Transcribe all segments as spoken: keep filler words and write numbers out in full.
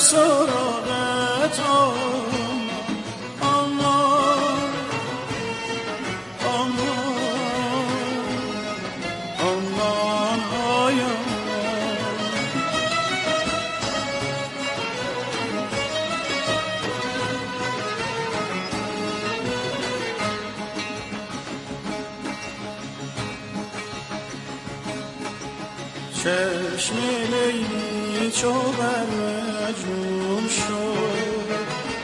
سراغت آمان آمان آمان آیا چشم لیلی چو بر مجنون شد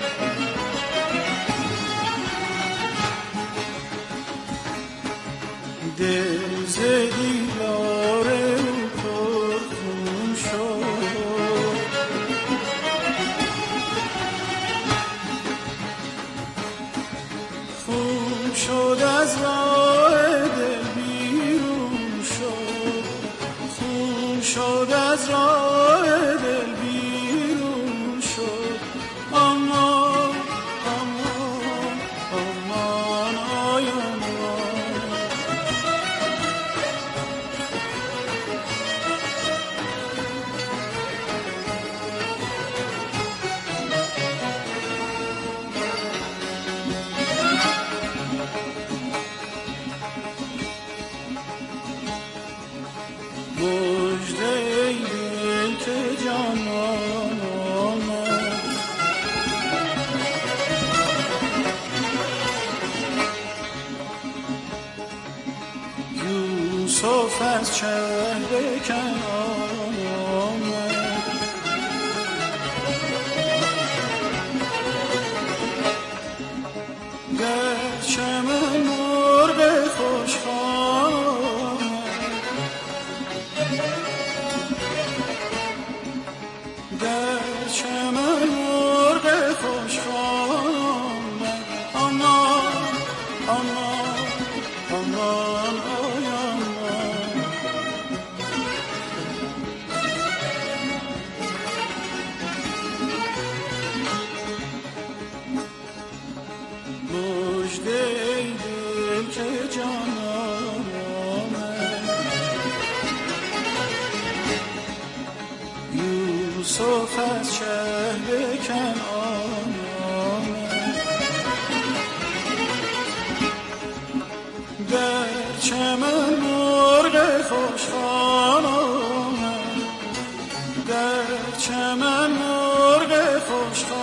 دل ز دیدار او پرخون شد خون شد از راه دل بیرون شد خون شد از راه دل بیرون شد امان امان امان آی امان مژده ای دل که جانان آمد یوسف از چهر کنعان آمد در چمن مرغ خوشخوان در چمن مرغ خوشخوان آمان آمان آمان آی آمان مژده ای دل که جانان آمد یوسف از شهر کنعان آمد در چمن مرغ خوشخوان آمد در چمن مرغ خوشخوان